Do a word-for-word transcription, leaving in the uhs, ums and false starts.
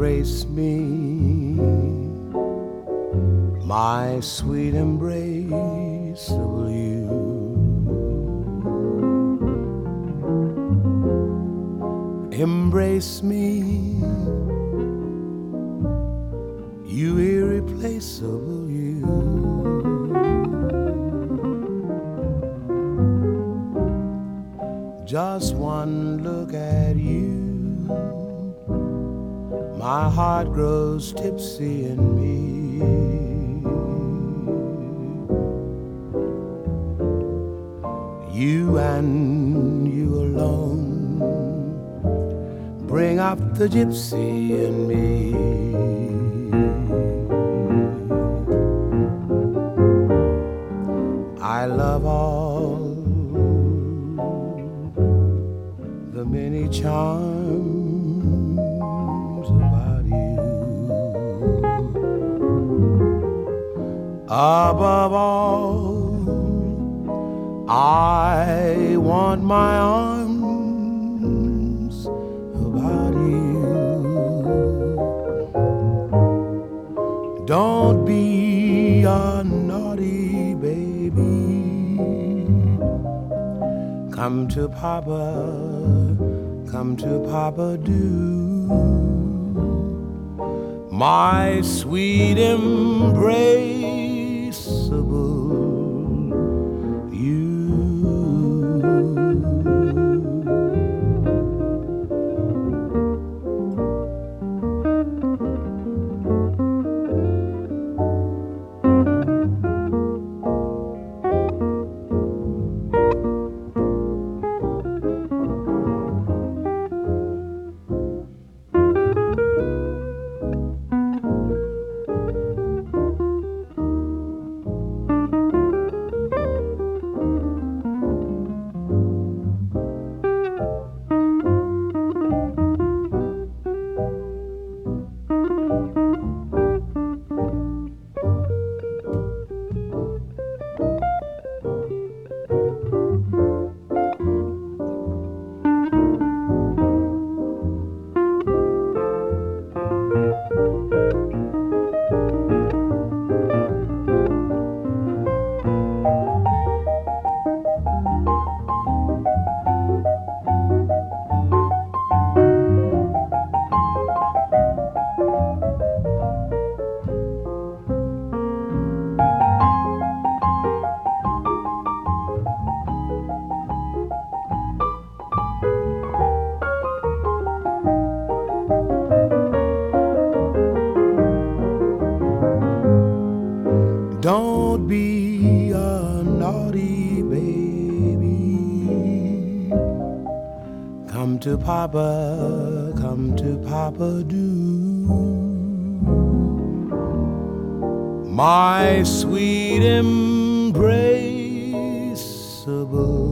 embrace me, my sweet embraceable you. Embrace me, you irreplaceable you. Just one look at you, my heart grows tipsy in me. You and you alone bring up the gypsy in me. I love all the many charms about you. Above all, I want my arms about you. Don't be a naughty baby. Come to Papa, come to Papa do. My sweet embraceable you. Don't be a naughty baby. Come to Papa, come to Papa do. My sweet embraceable